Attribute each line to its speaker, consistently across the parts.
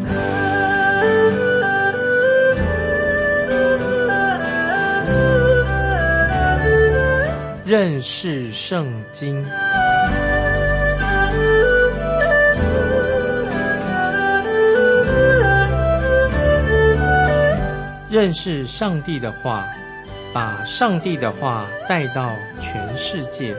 Speaker 1: 认识圣经。认识上帝的话，把上帝的话带到全世界。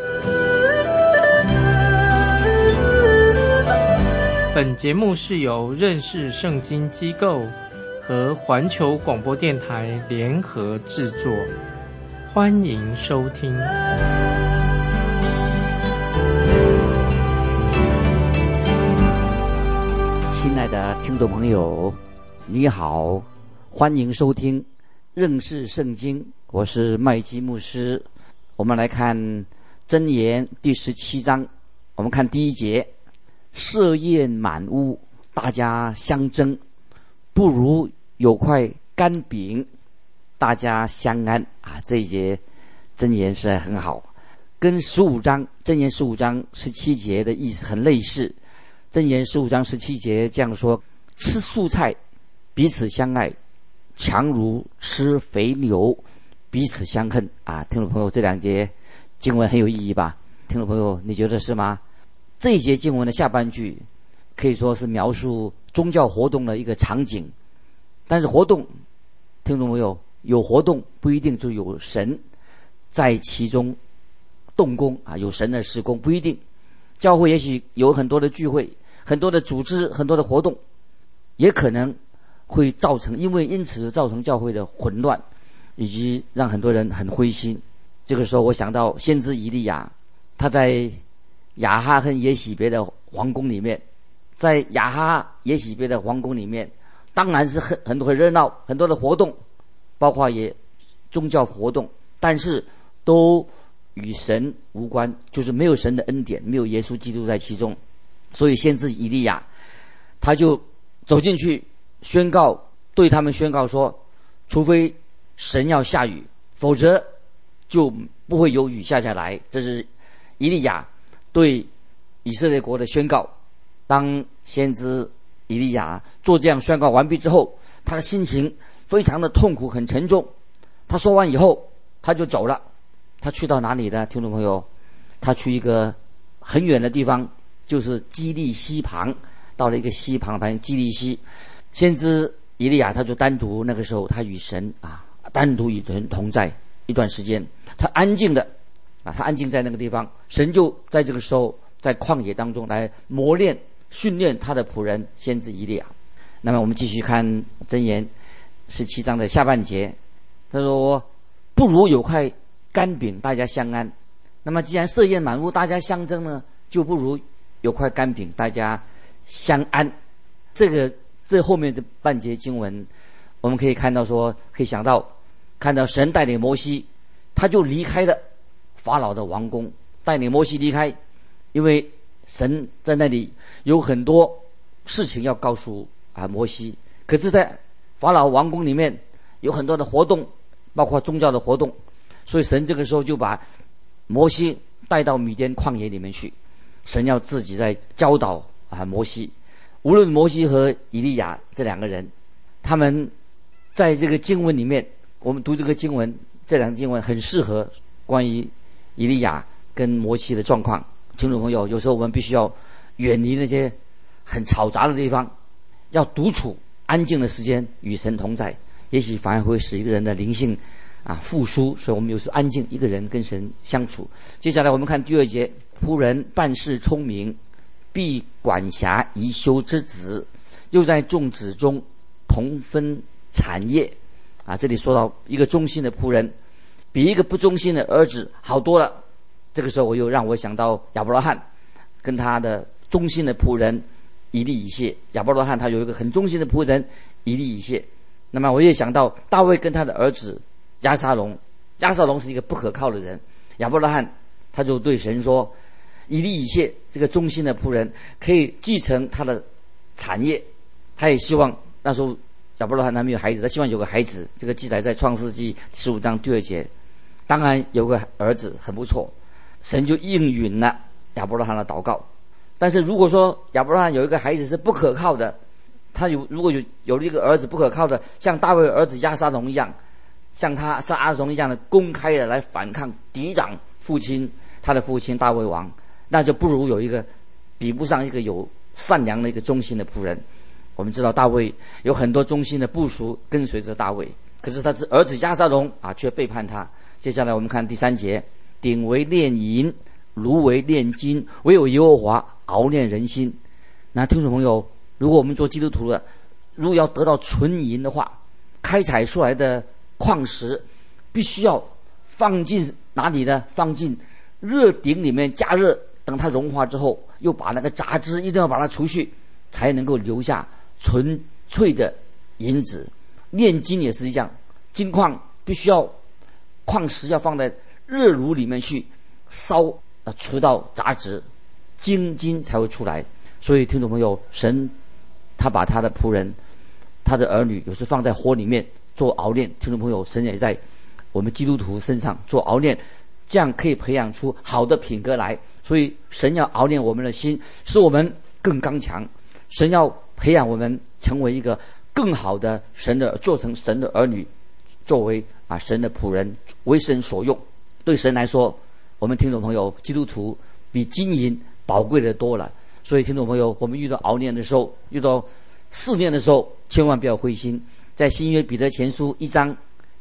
Speaker 1: 本节目是由认识圣经机构和环球广播电台联合制作，欢迎收听。
Speaker 2: 亲爱的听众朋友，你好，欢迎收听认识圣经，我是麦基牧师。我们来看箴言第17章，我们看第1节：设宴满屋，大家相争，不如有块干饼，大家相安啊！这一节箴言是很好，跟15章箴言15章17节的意思很类似。箴言15章17节这样说：吃素菜，彼此相爱，强如吃肥牛，彼此相恨啊！听众朋友，这2节经文很有意义吧？听众朋友，你觉得是吗？这一节经文的下半句可以说是描述宗教活动的一个场景，但是活动，听众朋友，有活动不一定就有神在其中动工啊，有神的施工不一定。教会也许有很多的聚会，很多的组织，很多的活动，也可能会造成因此造成教会的混乱，以及让很多人很灰心。这个时候我想到先知以利亚，他在亚哈和耶洗别的皇宫里面，在亚哈耶洗别的皇宫里面，当然是很多很热闹，很多的活动，包括也宗教活动，但是都与神无关，就是没有神的恩典，没有耶稣基督在其中。所以先知以利亚他就走进去宣告，对他们宣告说，除非神要下雨，否则就不会有雨下来。这是以利亚对以色列国的宣告。当先知以利亚做这样宣告完毕之后，他的心情非常的痛苦，很沉重。他说完以后他就走了。他去到哪里呢？听众朋友，他去一个很远的地方，就是基利溪旁，到了一个溪旁，反正基利溪。先知以利亚他就单独，那个时候他与神单独与神同在一段时间，他安静的他安静在那个地方，神就在这个时候在旷野当中来磨练训练他的仆人先知以利亚。那么我们继续看箴言17章的下半节，他说，不如有块干饼，大家相安。那么既然设宴满屋，大家相争呢，就不如有块干饼，大家相安。这后面这半节经文，我们可以看到说，可以看到神带领摩西，他就离开了法老的王宫，带领摩西离开，因为神在那里有很多事情要告诉摩西。可是在法老王宫里面有很多的活动，包括宗教的活动，所以神这个时候就把摩西带到米甸旷野里面去，神要自己在教导摩西。无论摩西和以利亚这2个人，他们在这个经文里面，我们读这个经文，这2个经文很适合关于以利亚跟摩西的状况。听众朋友，有时候我们必须要远离那些很嘈杂的地方，要独处安静的时间与神同在，也许反而会使一个人的灵性复苏。所以我们有时安静一个人跟神相处。接下来我们看第2节，仆人办事聪明，必管辖宜修之子，又在众子中同分产业这里说到一个忠心的仆人比一个不忠心的儿子好多了。这个时候又让我想到亚伯拉罕跟他的忠心的仆人以利以谢。亚伯拉罕他有一个很忠心的仆人以利以谢。那么我也想到大卫跟他的儿子押沙龙，押沙龙是一个不可靠的人。亚伯拉罕他就对神说，以利以谢这个忠心的仆人可以继承他的产业。他也希望，那时候亚伯拉罕还没有孩子，他希望有个孩子，这个记载在创世纪15章第2节。当然有个儿子很不错，神就应允了亚伯拉罕的祷告。但是如果说亚伯拉罕有一个孩子是不可靠的， 他如果有了一个儿子不可靠的，像大卫儿子押沙龙一样，像他押沙龙一样的公开的来反抗抵挡他的父亲大卫王，那就不如有一个比不上一个有善良的一个忠心的仆人。我们知道大卫有很多忠心的部属跟随着大卫，可是他的儿子押沙龙却背叛他。接下来我们看第3节，鼎为炼银，炉为炼金，唯有耶和华熬炼人心。那听众朋友，如果我们做基督徒的，如果要得到纯银的话，开采出来的矿石必须要放进哪里呢？放进热鼎里面加热，等它融化之后，又把那个杂质一定要把它除去，才能够留下纯粹的银子。炼金也是一样，金矿必须要矿石要放在热炉里面去烧，除到杂质，精金才会出来。所以听众朋友，神他把他的仆人、他的儿女有时放在火里面做熬炼。听众朋友，神也在我们基督徒身上做熬炼，这样可以培养出好的品格来。所以神要熬炼我们的心，使我们更刚强。神要培养我们成为一个更好的做成神的儿女，作为神的仆人，为神所用。对神来说，我们听众朋友，基督徒比金银宝贵的多了。所以听众朋友，我们遇到熬炼的时候，遇到试炼的时候，千万不要灰心。在新约彼得前书1章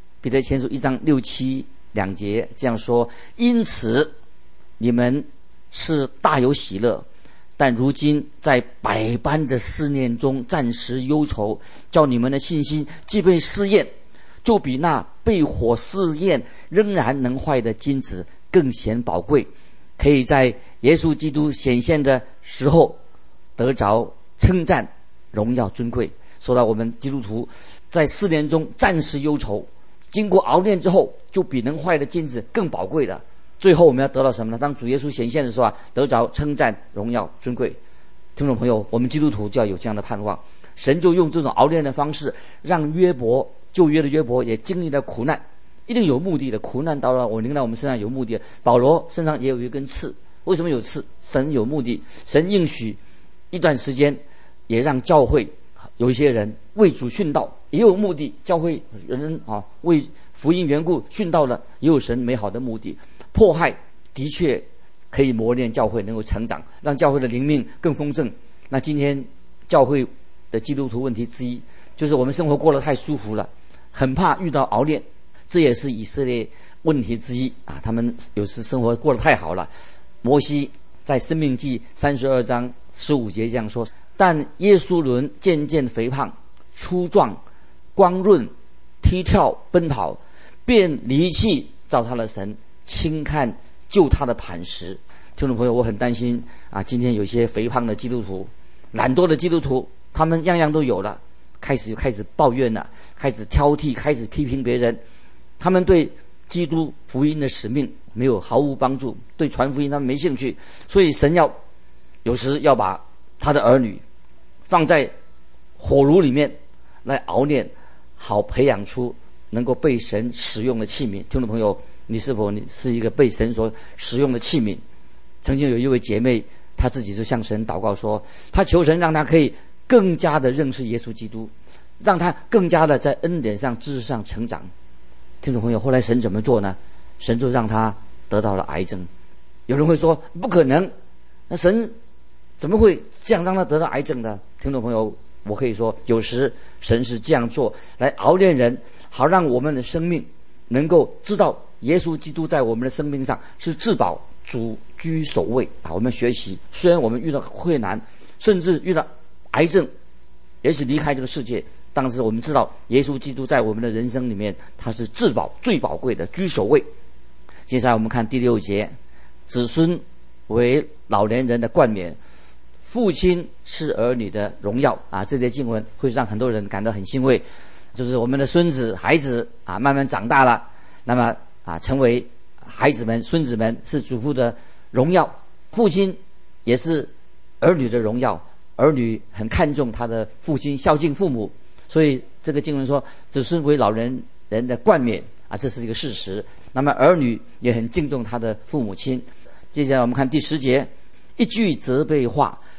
Speaker 2: 6、7两节这样说：因此你们是大有喜乐，但如今在百般的试炼中暂时忧愁，叫你们的信心既被试验，就比那被火试验仍然能坏的金子更显宝贵，可以在耶稣基督显现的时候得着称赞、荣耀、尊贵。说到我们基督徒在试炼中暂时忧愁，经过熬炼之后，就比能坏的金子更宝贵了。最后我们要得到什么呢？当主耶稣显现的时候得着称赞、荣耀、尊贵。听众朋友，我们基督徒就要有这样的盼望。神就用这种熬炼的方式，让旧约的约伯也经历了苦难，一定有目的的。苦难到了临到我们身上有目的的。保罗身上也有一根刺，为什么有刺？神有目的，神应许一段时间，也让教会有一些人为主殉道，也有目的。教会人为福音缘故殉道了，也有神美好的目的。迫害的确可以磨练教会能够成长，让教会的灵命更丰盛。那今天教会的基督徒问题之一，就是我们生活过得太舒服了，很怕遇到熬炼。这也是以色列问题之一他们有时生活过得太好了。摩西在申命记32章15节这样说：但耶稣伦渐渐肥胖、粗壮、光润、踢跳、奔跑，便离弃造他的神，轻看救他的磐石。听众朋友，我很担心今天有些肥胖的基督徒、懒惰的基督徒，他们样样都有了，开始抱怨了，开始挑剔，开始批评别人。他们对基督福音的使命毫无帮助，对传福音他们没兴趣。所以神有时要把他的儿女放在火炉里面来熬炼，好培养出能够被神使用的器皿。听众朋友，你是一个被神所使用的器皿？曾经有一位姐妹，她自己就向神祷告说，她求神让她可以更加的认识耶稣基督，让她更加的在恩典上、知识上成长。听众朋友，后来神怎么做呢？神就让她得到了癌症。有人会说不可能，那神怎么会这样让她得到癌症呢？听众朋友，我可以说，有时神是这样做来熬炼人，好让我们的生命能够知道耶稣基督在我们的生命上是至宝，主居首位我们学习，虽然我们遇到困难，甚至遇到癌症，也许离开这个世界，但是我们知道耶稣基督在我们的人生里面，他是至宝、最宝贵的，居首位。接下来我们看第6节，子孙为老年人的冠冕，父亲是儿女的荣耀这节经文会让很多人感到很欣慰，就是我们的孙子、孩子慢慢长大了，那么成为孩子们、孙子们是主父的荣耀，父亲也是儿女的荣耀。儿女很看重他的父亲，孝敬父母，所以这个经文说子孙为老人的冠冕这是一个事实。那么儿女也很敬重他的父母亲。接下来我们看第10节，一句责备话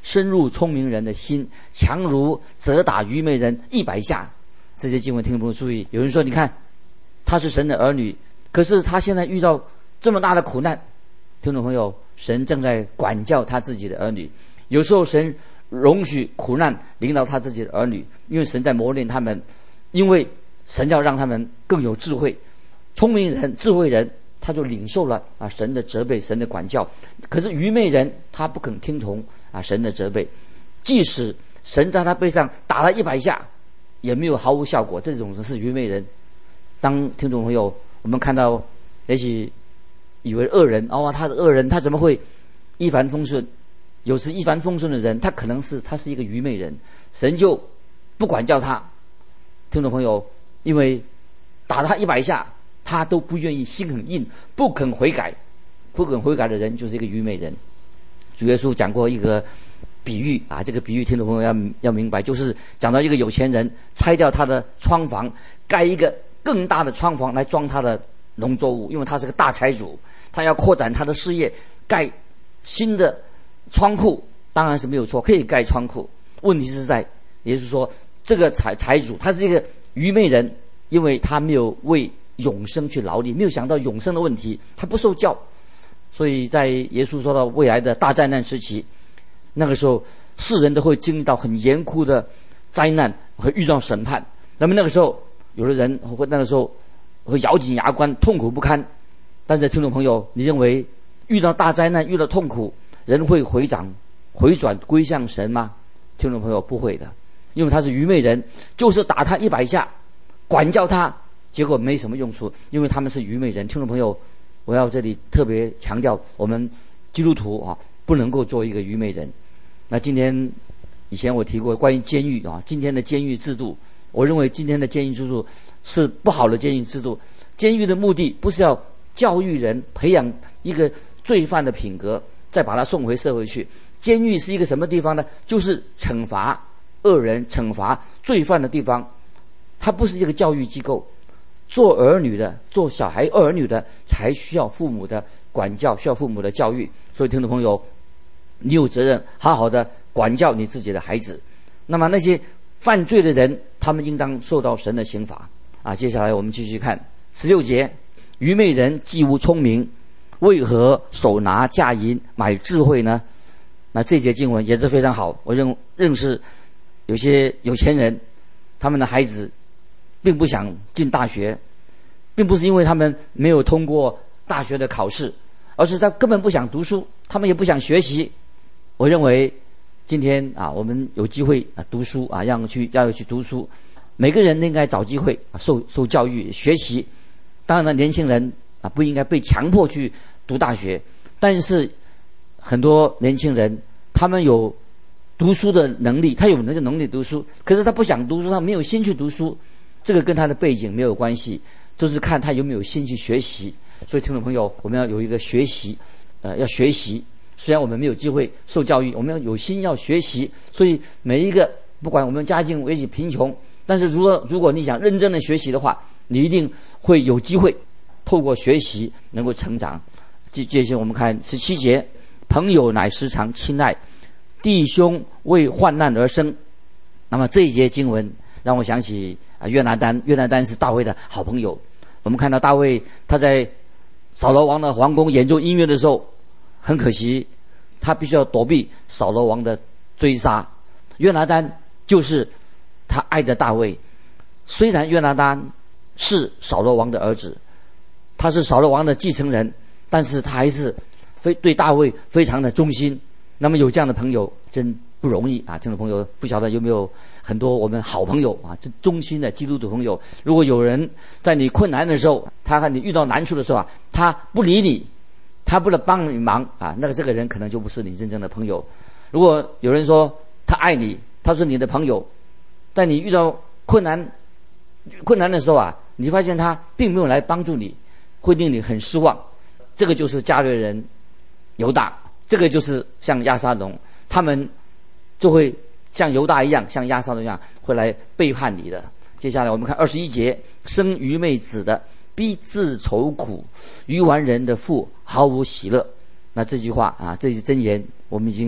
Speaker 2: 深入聪明人的心，强如责打愚昧人100下。这些经文听众朋友注意，有人说你看他是神的儿女，可是他现在遇到这么大的苦难。听众朋友，神正在管教他自己的儿女，有时候神容许苦难临到他自己的儿女，因为神在磨练他们，因为神要让他们更有智慧。聪明人、智慧人他就领受了神的责备、神的管教，可是愚昧人他不肯听从神的责备，即使神在他背上打了100下也没有毫无效果，这种是愚昧人。当听众朋友我们看到也许以为恶人他的恶人他怎么会一帆风顺，有时一帆风顺的人他可能是一个愚昧人，神就不管教他。听众朋友，因为打他100下他都不愿意，心很硬，不肯悔改的人就是一个愚昧人。主耶稣讲过一个比喻这个比喻听众朋友要明白，就是讲到一个有钱人拆掉他的窗房，盖一个更大的窗房来装他的农作物，因为他是个大财主，他要扩展他的事业，盖新的仓库当然是没有错，可以盖仓库。问题是在也就是说这个财主他是一个愚昧人，因为他没有为永生去劳力，没有想到永生的问题，他不受教。所以在耶稣说到未来的大灾难时期，那个时候世人都会经历到很严酷的灾难和遇到审判，那么那个时候有的人那个时候会咬紧牙关，痛苦不堪。但是听众朋友，你认为遇到大灾难遇到痛苦人会回转归向神吗？听众朋友，不会的，因为他是愚昧人，就是打他100下管教他，结果没什么用处，因为他们是愚昧人。听众朋友，我要这里特别强调，我们基督徒不能够做一个愚昧人。那以前我提过关于监狱今天的监狱制度，我认为今天的监狱制度是不好的监狱制度。监狱的目的不是要教育人，培养一个罪犯的品格，再把他送回社会去。监狱是一个什么地方呢？就是惩罚恶人、惩罚罪犯的地方，它不是一个教育机构。做儿女的、做小孩儿女的才需要父母的管教，需要父母的教育。所以听众朋友，你有责任好好的管教你自己的孩子。那么那些犯罪的人，他们应当受到神的刑罚接下来我们继续看16节，愚昧人既无聪明，为何手拿价银买智慧呢？那这节经文也是非常好。我认识有些有钱人，他们的孩子并不想进大学，并不是因为他们没有通过大学的考试，而是他根本不想读书，他们也不想学习。我认为今天我们有机会读书要去读书，每个人应该找机会受教育学习。当然年轻人不应该被强迫去读大学，但是很多年轻人他们有读书的能力，他有那个能力读书，可是他不想读书，他没有心去读书，这个跟他的背景没有关系，就是看他有没有心去学习。所以听众朋友，我们要有一个学习要学习。虽然我们没有机会受教育，我们要有心要学习。所以每一个不管我们家境也许贫穷，但是如果你想认真的学习的话，你一定会有机会透过学习能够成长。接下来我们看17节，朋友乃时常亲爱，弟兄为患难而生。那么这一节经文让我想起约拿单是大卫的好朋友。我们看到大卫他在扫罗王的皇宫演奏音乐的时候，很可惜他必须要躲避扫罗王的追杀。约拿单就是他爱着大卫，虽然约拿单是扫罗王的儿子，他是扫罗王的继承人，但是他还是对大卫非常的忠心。那么有这样的朋友真不容易听众朋友，不晓得有没有很多我们好朋友这忠心的基督徒朋友。如果有人在你困难的时候，他和你遇到难处的时候他不理你，他不能帮你忙那这个人可能就不是你真正的朋友。如果有人说他爱你，他是你的朋友，在你遇到困难的时候你发现他并没有来帮助你，会令你很失望。这个就是加略人犹大，这个就是像押沙龙，他们就会像犹大一样，像押沙龙一样会来背叛你的。接下来我们看21节，生愚昧子的必自愁苦，愚顽人的父毫无喜乐。那这句话这句箴言我们已经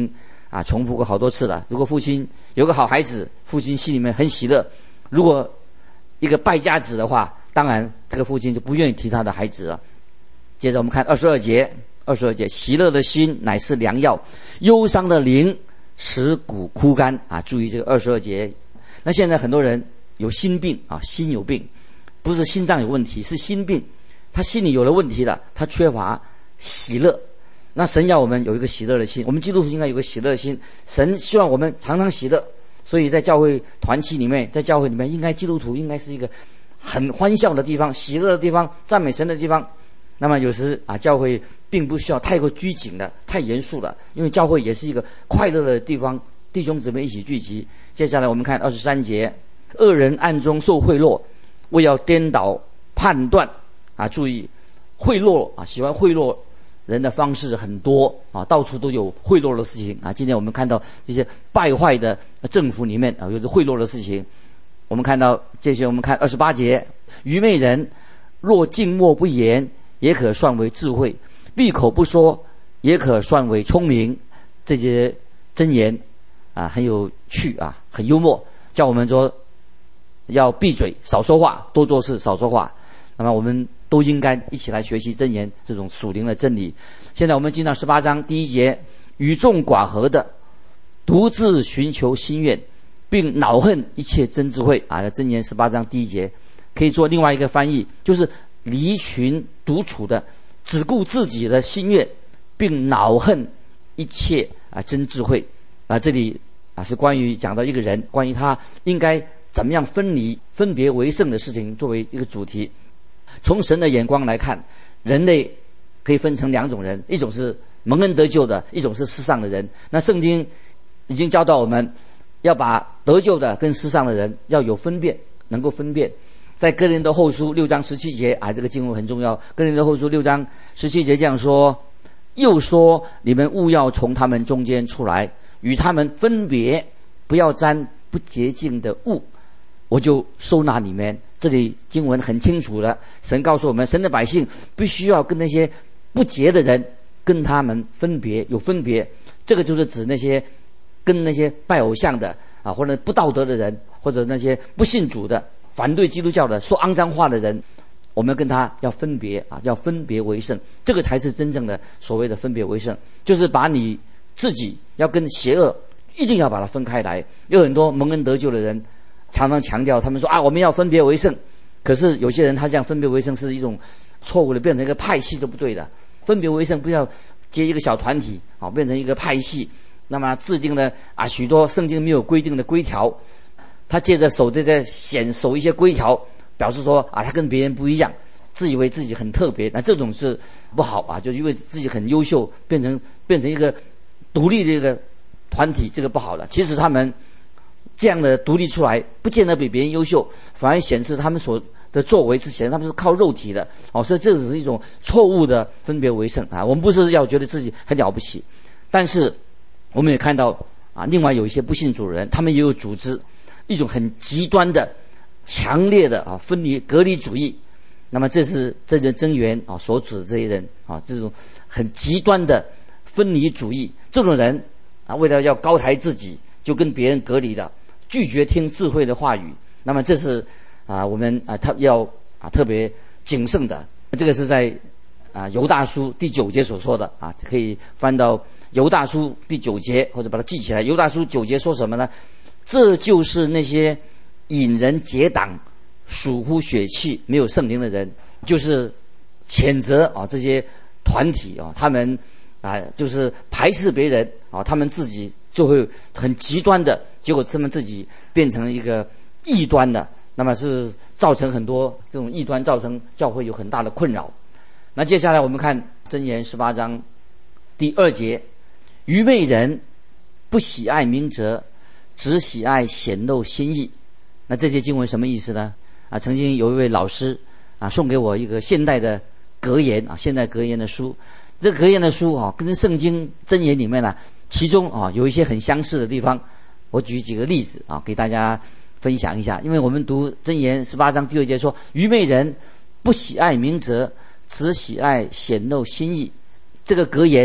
Speaker 2: 重复过好多次了。如果父亲有个好孩子，父亲心里面很喜乐；如果一个败家子的话，当然这个父亲就不愿意提他的孩子了。接着我们看22节，喜乐的心乃是良药，忧伤的灵使骨枯干注意这个22节。那现在很多人有心病心有病，不是心脏有问题，是心病，他心里有了问题了，他缺乏喜乐。那神要我们有一个喜乐的心，我们基督徒应该有个喜乐的心，神希望我们常常喜乐。所以在教会团契里面，在教会里面，应该基督徒应该是一个很欢笑的地方，喜乐的地方，赞美神的地方。那么有时教会并不需要太过拘谨的，太严肃了，因为教会也是一个快乐的地方，弟兄姊妹一起聚集。接下来我们看23节，恶人暗中受贿赂，为要颠倒判断注意贿赂喜欢贿赂人的方式很多到处都有贿赂的事情今天我们看到这些败坏的政府里面有贿赂的事情。我们看到这些，我们看28节，愚昧人若静默不言，也可算为智慧；闭口不说，也可算为聪明。这些箴言很有趣很幽默，叫我们说要闭嘴，少说话，多做事，少说话。那么我们都应该一起来学习箴言这种属灵的真理。现在我们进到18章第1节，与众寡合的，独自寻求心愿，并恼恨一切真智慧箴言18章第1节可以做另外一个翻译，就是离群独处的，只顾自己的心愿，并恼恨一切真智慧这里是关于讲到一个人，关于他应该怎么样分别为圣的事情作为一个主题。从神的眼光来看，人类可以分成2种人，一种是蒙恩得救的，一种是世上的人。那圣经已经教导我们要把得救的跟世上的人要有分辨，能够分辨。在哥林多后书6章17节这个经文很重要。哥林多后书6章17节这样说，又说你们务要从他们中间出来，与他们分别，不要沾不洁净的物，我就收纳你们。这里经文很清楚了，神告诉我们，神的百姓必须要跟那些不洁的人跟他们分别，有分别。这个就是指那些跟那些拜偶像的或者不道德的人，或者那些不信主的，反对基督教的，说肮脏话的人，我们跟他要分别要分别为圣。这个才是真正的所谓的分别为圣，就是把你自己要跟邪恶一定要把它分开来。有很多蒙恩得救的人常常强调，他们说我们要分别为圣，可是有些人他这样分别为圣是一种错误的，变成一个派系都不对的。分别为圣不要接一个小团体变成一个派系，那么制定了许多圣经没有规定的规条，他借着守守一些规条，表示说他跟别人不一样，自以为自己很特别，那这种是不好就因为自己很优秀，变成一个独立的一个团体，这个不好的。其实他们这样的独立出来，不见得比别人优秀，反而显示他们所的作为是显示他们是靠肉体的所以这只是一种错误的分别为圣我们不是要觉得自己很了不起，但是我们也看到另外有一些不信主的人，他们也有组织一种很极端的、强烈的分离隔离主义。那么这是这些箴言所指的这些人这种很极端的分离主义，这种人为了要高抬自己，就跟别人隔离的，拒绝听智慧的话语。那么这是我们他要特别谨慎的。这个是在犹大书第9节所说的可以翻到犹大书第9节，或者把它记起来。犹大书9节说什么呢？这就是那些引人结党、属乎血气、没有圣灵的人，就是谴责这些团体他们就是排斥别人他们自己就会很极端的，结果他们自己变成一个异端的，那么是造成很多这种异端，造成教会有很大的困扰。那接下来我们看箴言18章第2节，愚昧人不喜爱明哲，只喜爱显露心意。那这些经文什么意思呢？曾经有一位老师送给我一个现代的格言现代格言的书。这个格言的书跟圣经箴言里面其中有一些很相似的地方。我举几个例子给大家分享一下。因为我们读箴言18章第2节说，愚昧人不喜爱明哲，只喜爱显露心意。这个格言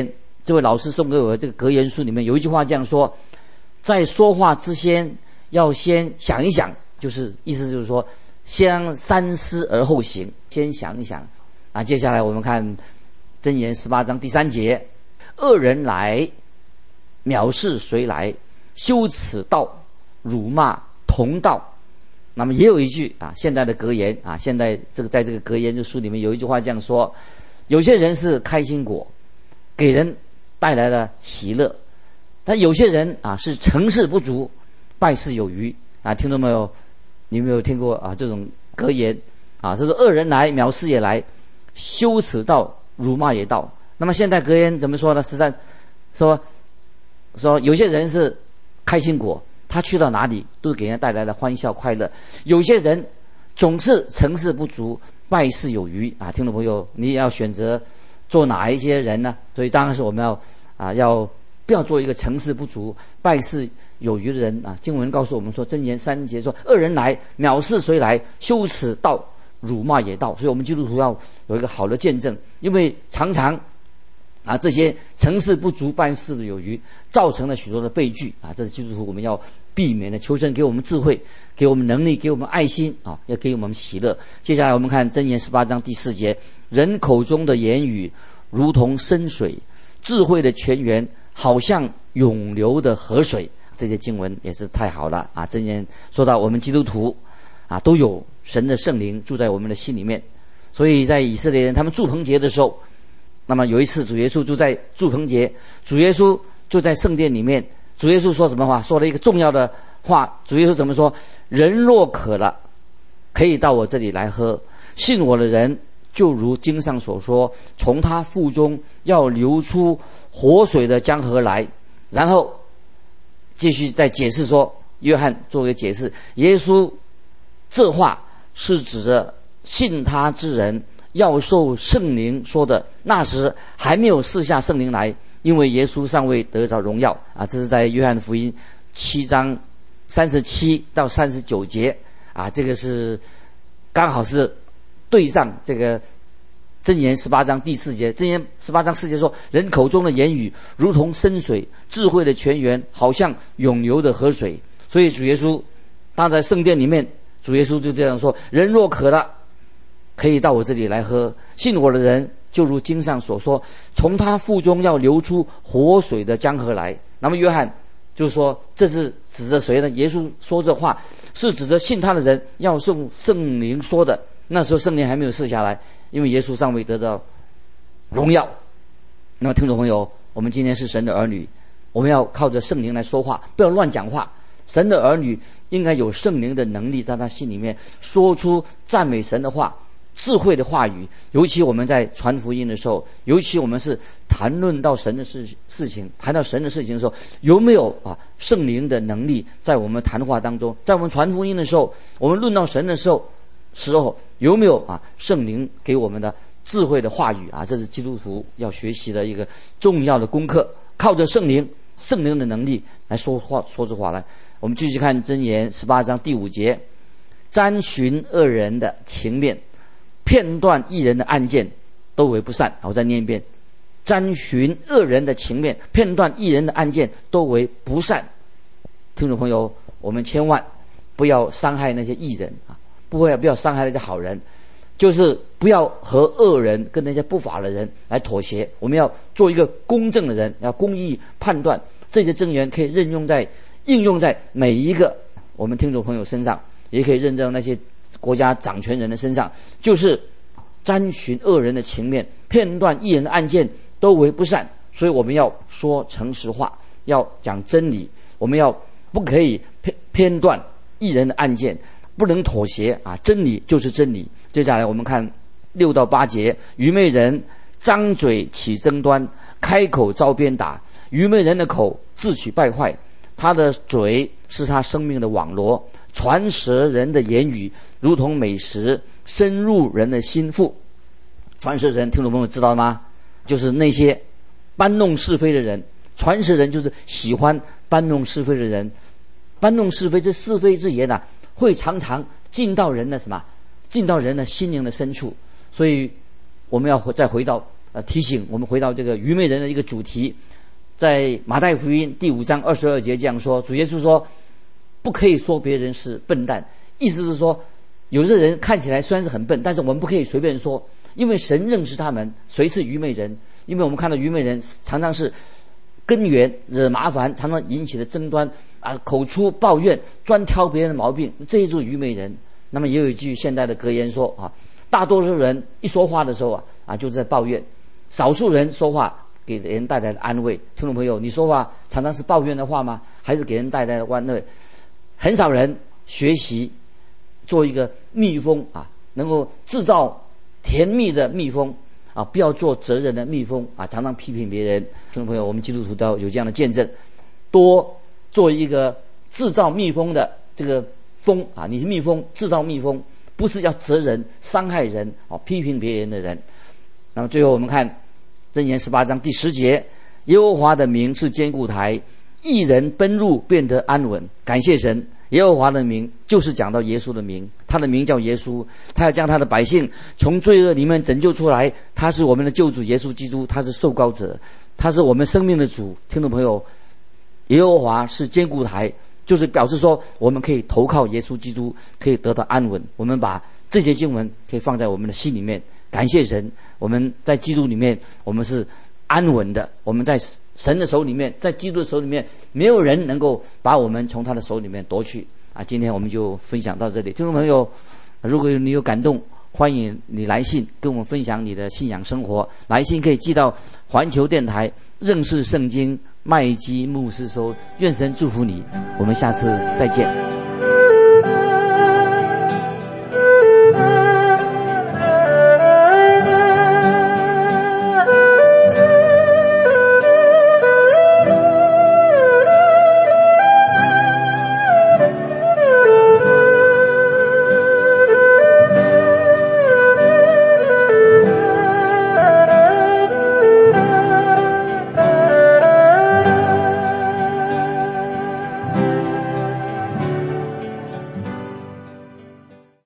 Speaker 2: 这位老师送给我的这个格言书里面有一句话这样说：在说话之前要先想一想，就是意思就是说先三思而后行，先想一想啊。接下来我们看箴言18章第3节：恶人来，藐视谁来？羞耻道，辱骂同道。那么也有一句啊，现代的格言啊，现在在这个格言这书里面有一句话这样说：有些人是开心果，给人带来了喜乐，但有些人啊是成事不足，败事有余啊。听众朋友，你有没有听过啊这种格言啊？他说恶人来，藐视也来，羞耻到，辱骂也到。那么现代格言怎么说呢？实在说有些人是开心果，他去到哪里都给人带来了欢笑快乐。有些人总是成事不足，败事有余啊。听众朋友，你也要选择做哪一些人呢？所以当然是我们要不要做一个成事不足、败事有余的人啊。经文告诉我们说，箴言3节说：恶人来，藐视谁来？羞耻到，辱骂也到。所以我们基督徒要有一个好的见证，因为常常啊这些成事不足、败事有余，造成了许多的悲剧啊。这是基督徒我们要避免的。求神给我们智慧，给我们能力，给我们爱心啊，要给我们喜乐。接下来我们看箴言18章第4节：人口中的言语如同深水，智慧的泉源好像涌流的河水。这些经文也是太好了啊！箴言说到我们基督徒啊，都有神的圣灵住在我们的心里面。所以在以色列人他们住棚节的时候，那么有一次主耶稣就在住棚节，主耶稣就在圣殿里面，主耶稣说什么话？说了一个重要的话。主耶稣怎么说？人若渴了，可以到我这里来喝，信我的人就如经上所说，从他腹中要流出活水的江河来。然后继续再解释说，约翰作为解释，耶稣这话是指着信他之人要受圣灵说的。那时还没有赐下圣灵来，因为耶稣尚未得着荣耀啊。这是在约翰福音7章37到39节啊，这个是刚好是对上这个箴言18章第4节。箴言18章4节说，人口中的言语如同深水，智慧的泉源好像涌流的河水。所以主耶稣他在圣殿里面，主耶稣就这样说：人若渴了，可以到我这里来喝，信我的人就如经上所说，从他腹中要流出活水的江河来。那么约翰就说，这是指着谁呢？耶稣说这话是指着信他的人要受圣灵说的。那时候圣灵还没有赐下来，因为耶稣尚未得到荣耀。那么听众朋友，我们今天是神的儿女，我们要靠着圣灵来说话，不要乱讲话。神的儿女应该有圣灵的能力，在他心里面说出赞美神的话，智慧的话语。尤其我们在传福音的时候，尤其我们是谈论到神的事情，谈到神的事情的时候，有没有圣灵的能力在我们谈话当中？在我们传福音的时候，我们论到神的时候有没有圣灵给我们的智慧的话语啊？这是基督徒要学习的一个重要的功课。靠着圣灵的能力来说出话来。我们继续看箴言18章第5节：沾寻恶人的情面，片段义人的案件，都为不善。我再念一遍：沾寻恶人的情面，片段义人的案件，都为不善。听众朋友，我们千万不要伤害那些义人啊，不要伤害那些好人，就是不要和恶人跟那些不法的人来妥协。我们要做一个公正的人，要公义判断。这些箴言可以应用在每一个我们听众朋友身上，也可以认证那些国家掌权人的身上。就是沾寻恶人的情面，片段义人的案件，都为不善。所以我们要说诚实话，要讲真理，我们要不可以片段义人的案件，不能妥协啊！真理就是真理。接下来我们看6到8节：愚昧人张嘴起争端，开口遭鞭打。愚昧人的口自取败坏，他的嘴是他生命的网罗。传舌人的言语如同美食，深入人的心腹。传舌人，听众朋友知道吗？就是那些搬弄是非的人。传舌人就是喜欢搬弄是非的人。搬弄是非，这是非之言会常常进到人的心灵的深处。所以我们要再回到提醒我们回到这个愚昧人的一个主题。在马太福音第5章22节这样说，主耶稣说不可以说别人是笨蛋，意思是说有些人看起来虽然是很笨，但是我们不可以随便说，因为神认识他们谁是愚昧人。因为我们看到愚昧人常常是根源惹麻烦，常常引起的争端口出抱怨，专挑别人的毛病，这一就是愚昧人。那么也有一句现代的格言说大多数人一说话的时候就是在抱怨，少数人说话给人带来的安慰。听众朋友，你说话常常是抱怨的话吗？还是给人带来的安慰？很少人学习做一个蜜蜂能够制造甜蜜的蜜蜂不要做责任的蜜蜂常常批评别人。听众朋友，我们基督徒都有这样的见证，多做一个制造蜜蜂的这个蜂你是蜜蜂，制造蜜蜂，不是要责人、伤害人批评别人的人。那么最后我们看箴言18章第10节，耶和华的名是坚固台，义人奔入变得安稳。感谢神，耶和华的名就是讲到耶稣的名，他的名叫耶稣，他要将他的百姓从罪恶里面拯救出来。他是我们的救主耶稣基督，他是受膏者，他是我们生命的主。听众朋友，耶和华是坚固台，就是表示说我们可以投靠耶稣基督，可以得到安稳。我们把这些经文可以放在我们的心里面，感谢神，我们在基督里面我们是安稳的，我们在神的手里面，在基督的手里面，没有人能够把我们从他的手里面夺去今天我们就分享到这里。听众朋友，如果你有感动，欢迎你来信跟我们分享你的信仰生活。来信可以寄到环球电台认识圣经麦基牧师收。愿神祝福你，我们下次再见。